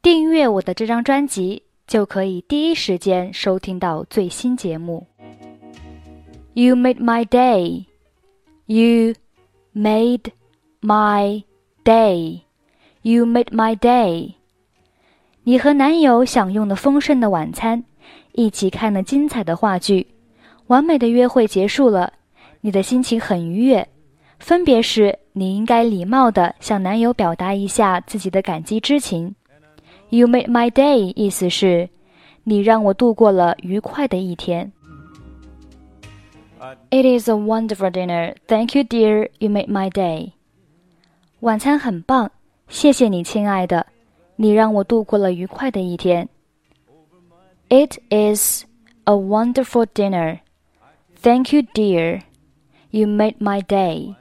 订阅我的这张专辑，就可以第一时间收听到最新节目。You made my day. You made my day. You made my day. 你和男友享用了丰盛的晚餐，一起看了精彩的话剧，完美的约会结束了，你的心情很愉悦。分别是你应该礼貌地向男友表达一下自己的感激之情。You made my day 意思是你让我度过了愉快的一天。It is a wonderful dinner. Thank you, dear. You made my day. 晚餐很棒，谢谢你，亲爱的，你让我度过了愉快的一天。It is a wonderful dinner. Thank you, dear. You made my day.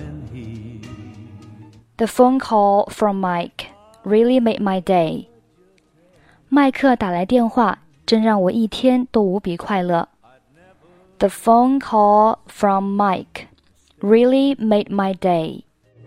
The phone call from Mike really made my day. 麦克打来电话，真让我一天都无比快乐。The phone call from Mike really made my day.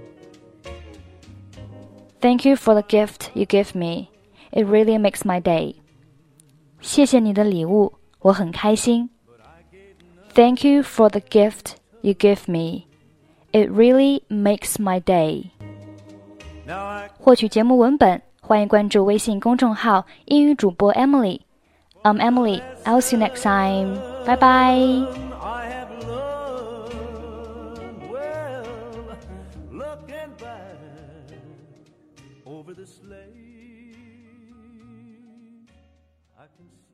Thank you for the gift you give me. It really makes my day. 谢谢你的礼物，我很开心。Thank you for the gift you give me. It really makes my day. 获取节目文本，欢迎关注微信公众号英语主播 Emily. I'm Emily. I'll see you next time. Bye bye. Over the slate, I can see